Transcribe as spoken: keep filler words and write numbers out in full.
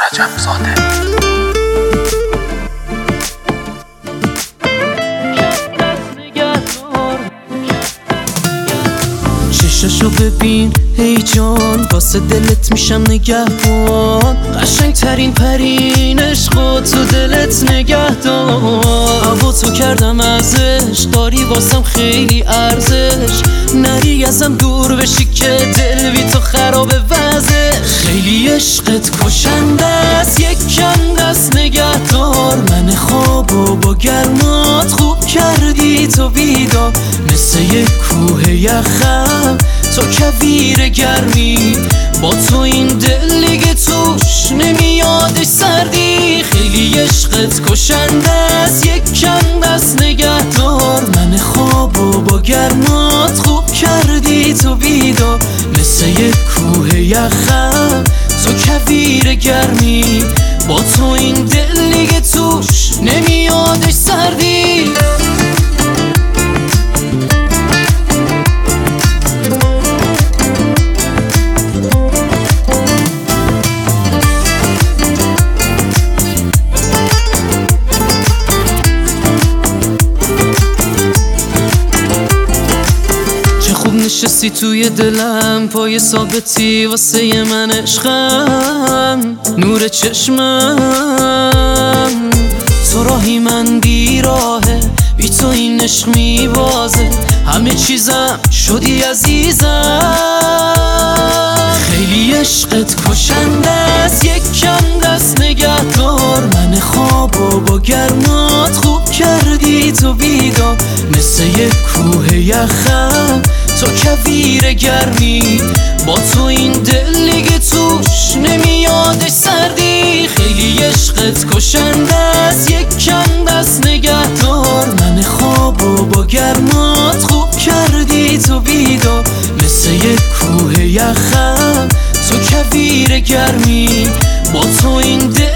رجب‌زاده. چشاشو ببین ای جان، واسه دلت میشم نگهبان. قشنگ ترین پرین عشقو تو دلت نگه دار. هوا تو کردم ازش، داری واسم خیلی ارزش. نری ازم دور بشی که دل بی تو خرابه وزش. خیلی عشقت کشنده است، یک کم دست نگه دار. من خوابو با گرمات خوب کردی تو بیدار. مثل یک کوه یخم تو کویر گرمی، با تو این دل دیگه توش نمیادش سردی. خیلی عشقت کشنده است، یک کم دست نگه دار. من خوابو با گرمات خوب کردی تو بیدار. مثل یک کوه یخم تو کویر گرمی، با تو این دل دیگه توش نمیادش سردی. نشستی توی دلم، پای ثابتی واسه من عشقم. نور چشمم تو راهی من بیراهه، بی تو این عشق میبازه. همه چیزم شدی عزیزم. خیلی عشقت کشنده است، یک کم دست نگه دار. من خوابو با گرمات خوب کردی تو بیدار. مثل یک کوه یخم تو کویر گرمی، با تو این دل دیگه توش نمیادش سردی. خیلی عشقت کشنده است، یک کم دست نگه دار. من خوابو با گرمات خوب کردی تو بیدار. مثل یک کوه یخم تو کویر گرمی، با تو این دل